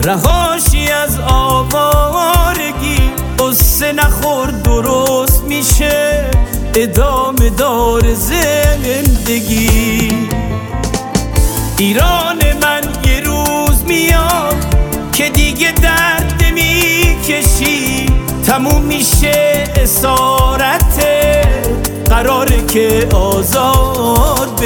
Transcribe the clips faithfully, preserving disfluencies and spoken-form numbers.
رهاشی از آوارگی، قصه نخور درست میشه، ادامه دار زندگی. ایران من یه روز میاد که دیگه درد نمیکشی، تموم میشه اسارته، قراره که آزاد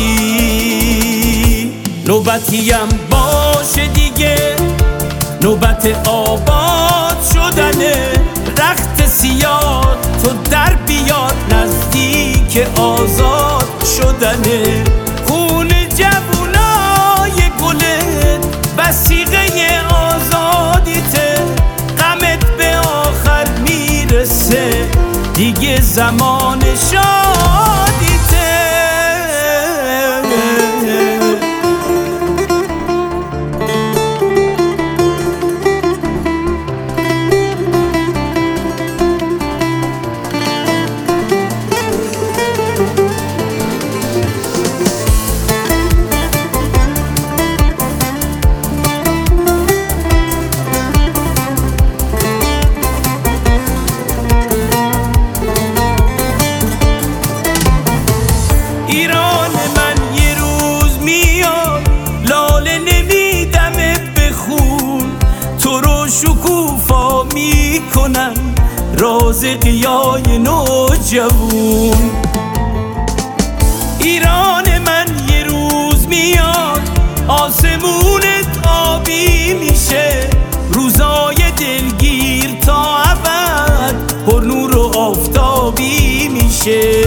بشی. نوبتیم باشه دیگه، نوبت آباد شدنه، رخت سیاه تو در بیاد، نزدیک آزاد شدنه. خون جوونای گلت وثیقه آزادیته، غمت به آخر میرسه، دیگه زمان شادیته. ایران من یه روز میاد، لاله نمیدمه بخون، تو رو شکوفا میکنم، راز قیای نوجوون. ایران من یه روز میاد، آسمونت آبی میشه، روزای دلگیر تا ابد پر نور و آفتابی میشه.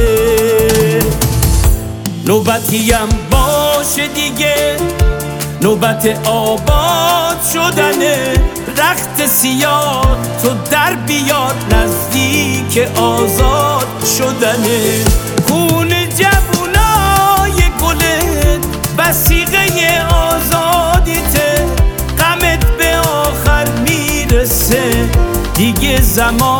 نوبتیم باشه دیگه، نوبت آباد شدنه، رخت سیاه تو در بیاد، نزدیک آزاد شدنه. خون جوونای گلت وثیقه آزادیته، غمت به آخر میرسه، دیگه زمان